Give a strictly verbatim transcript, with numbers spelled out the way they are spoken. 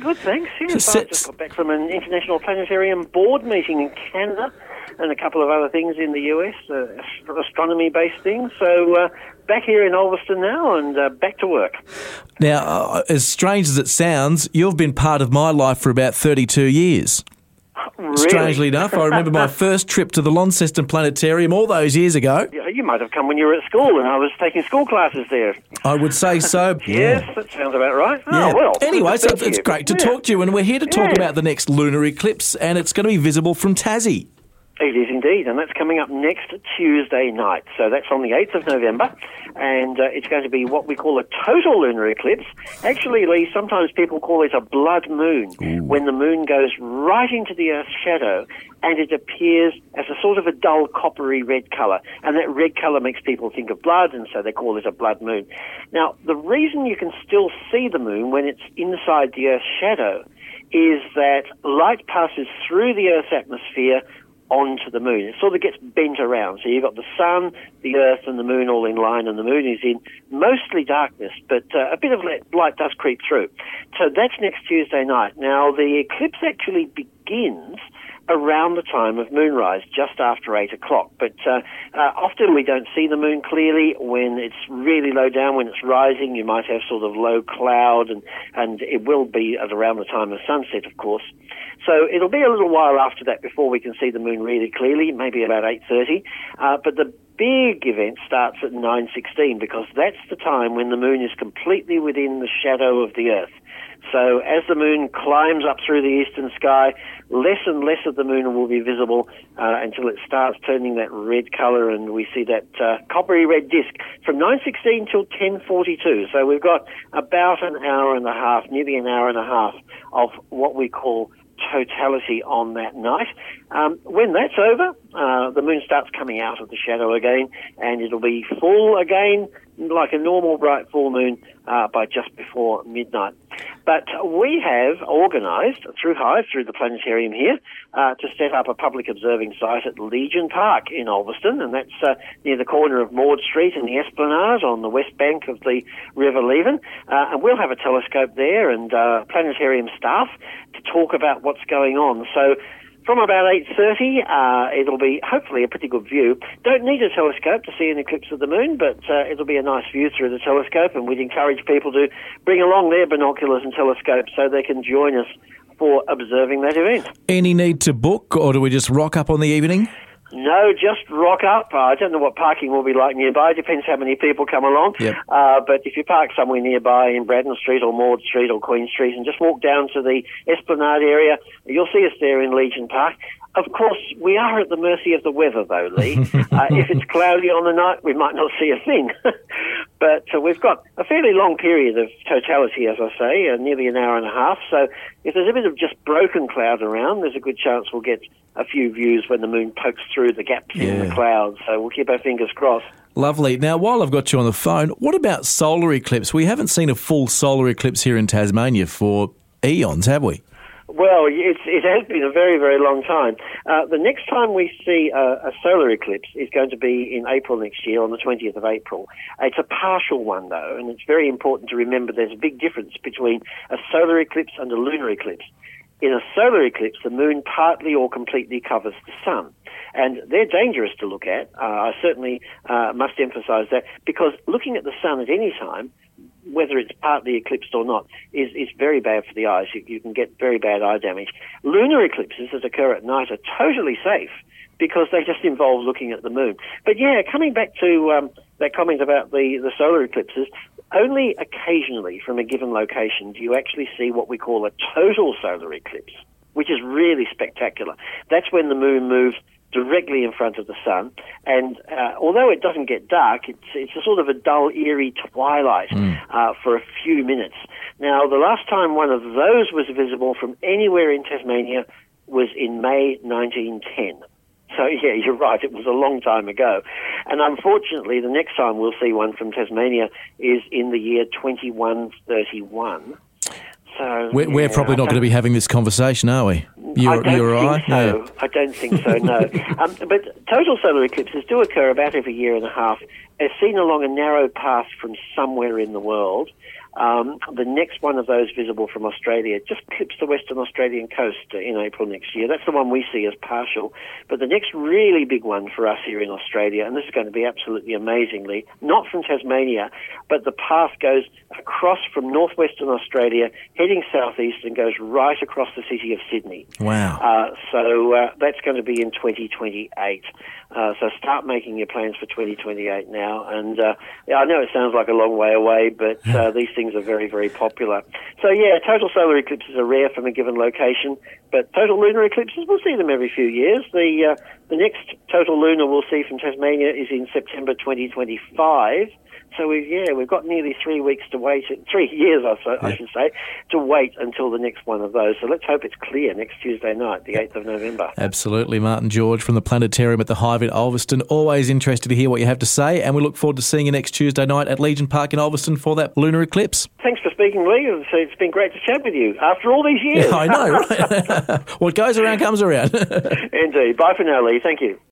good, thanks. Yes, So- I just got back from an International Planetarium board meeting in Canada and a couple of other things in the U S, uh, astronomy-based things. So uh, back here in Ulverston now and uh, back to work. Now, uh, as strange as it sounds, you've been part of my life for about thirty-two years. Really? Strangely enough, I remember my first trip to the Launceston Planetarium all those years ago. Yeah, you might have come when you were at school and I was taking school classes there. I would say so. Yes, Yeah. that sounds about right. Yeah. Oh, well. Anyway, good so to it's, speak it's you. great to Yeah. talk to you, and we're here to talk Yeah. about the next lunar eclipse, and it's going to be visible from Tassie. It is indeed, and that's coming up next Tuesday night. So that's on the eighth of November, and uh, it's going to be what we call a total lunar eclipse. Actually, Lee, sometimes people call it a blood moon, Ooh. when the moon goes right into the Earth's shadow and it appears as a sort of a dull coppery red colour. And that red colour makes people think of blood, and so they call it a blood moon. Now, the reason you can still see the moon when it's inside the Earth's shadow is that light passes through the Earth's atmosphere onto the moon. It sort of gets bent around. So you've got the sun, the Earth, and the moon all in line, and the moon is in mostly darkness, but uh, a bit of light does creep through. So that's next Tuesday night. Now, the eclipse actually begins around the time of moonrise, just after eight o'clock. But uh, uh, often we don't see the moon clearly when it's really low down. When it's rising, you might have sort of low cloud, and, and it will be at around the time of sunset, of course. So it'll be a little while after that before we can see the moon really clearly, maybe about eight thirty. Uh, but the big event starts at nine sixteen, because that's the time when the moon is completely within the shadow of the Earth. So as the moon climbs up through the eastern sky, less and less of the moon will be visible uh, until it starts turning that red colour, and we see that uh, coppery red disk from nine sixteen till ten forty-two. So we've got about an hour and a half, nearly an hour and a half of what we call totality on that night. Um, when that's over, uh, the moon starts coming out of the shadow again, and it'll be full again, like a normal bright full moon, uh, by just before midnight. But we have organised through Hive, through the planetarium here, uh, to set up a public observing site at Legion Park in Ulverston, and that's uh, near the corner of Maud Street and the Esplanade on the west bank of the River Leven. Uh, and we'll have a telescope there and uh, planetarium staff to talk about what's going on. So from about eight thirty, uh, it'll be hopefully a pretty good view. Don't need a telescope to see an eclipse of the moon, but uh, it'll be a nice view through the telescope, and we'd encourage people to bring along their binoculars and telescopes so they can join us for observing that event. Any need to book, or do we just rock up on the evening? No, just rock up. Uh, I don't know what parking will be like nearby. Depends how many people come along. Yep. Uh, but if you park somewhere nearby in Braddon Street or Maud Street or Queen Street and just walk down to the Esplanade area, you'll see us there in Legion Park. Of course, we are at the mercy of the weather, though, Lee. uh, if it's cloudy on the night, we might not see a thing. But uh, we've got a fairly long period of totality, as I say, uh, nearly an hour and a half. So if there's a bit of just broken cloud around, there's a good chance we'll get a few views when the moon pokes through the gaps in Yeah. the clouds. So we'll keep our fingers crossed. Lovely. Now, while I've got you on the phone, what about solar eclipse? We haven't seen a full solar eclipse here in Tasmania for eons, have we? Well, it's, it has been a very, very long time. Uh, the next time we see a, a solar eclipse is going to be in April next year, on the twentieth of April. It's a partial one, though, and it's very important to remember there's a big difference between a solar eclipse and a lunar eclipse. In a solar eclipse, the moon partly or completely covers the sun. And they're dangerous to look at. Uh, I certainly uh, must emphasise that, because looking at the sun at any time, whether it's partly eclipsed or not, is, is very bad for the eyes. You, you can get very bad eye damage. Lunar eclipses that occur at night are totally safe because they just involve looking at the moon. But yeah, coming back to um, that comment about the, the solar eclipses, only occasionally from a given location do you actually see what we call a total solar eclipse, which is really spectacular. That's when the moon moves directly in front of the sun, and uh, although it doesn't get dark, it's it's a sort of a dull, eerie twilight mm. uh, for a few minutes. Now, the last time one of those was visible from anywhere in Tasmania was in May nineteen ten. So, yeah, you're right, it was a long time ago. And unfortunately, the next time we'll see one from Tasmania is in the year twenty-one thirty-one. So, we're, yeah, we're probably not going to be having this conversation, are we? You're, I don't you're think right. so. Yeah. I don't think so, no. um, but total solar eclipses do occur about every year and a half, as seen along a narrow path from somewhere in the world. Um, the next one of those visible from Australia just clips the Western Australian coast in April next year. That's the one we see as partial. But the next really big one for us here in Australia, and this is going to be absolutely amazingly, not from Tasmania, but the path goes across from northwestern Australia, heading southeast and goes right across the city of Sydney. Wow. Uh, so uh, that's going to be in twenty twenty-eight. Uh, so start making your plans for twenty twenty-eight now. And uh, yeah, I know it sounds like a long way away, but uh, these things are very, very popular. So yeah, total solar eclipses are rare from a given location, but total lunar eclipses, we'll see them every few years. The uh, the next total lunar we'll see from Tasmania is in September twenty twenty-five. So we've, yeah, we've got nearly three weeks to wait, three years, I, so, yeah. I should say, to wait until the next one of those. So let's hope it's clear next Tuesday night, the eighth of November. Absolutely. Martin George from the Planetarium at the Hive in Ulverston. Always interested to hear what you have to say, and we look forward to seeing you next Tuesday night at Legion Park in Ulverston for that lunar eclipse. Thanks for speaking, Lee. It's, it's been great to chat with you after all these years. Yeah, I know, right? What goes around comes around. Indeed. Bye for now, Lee. Thank you.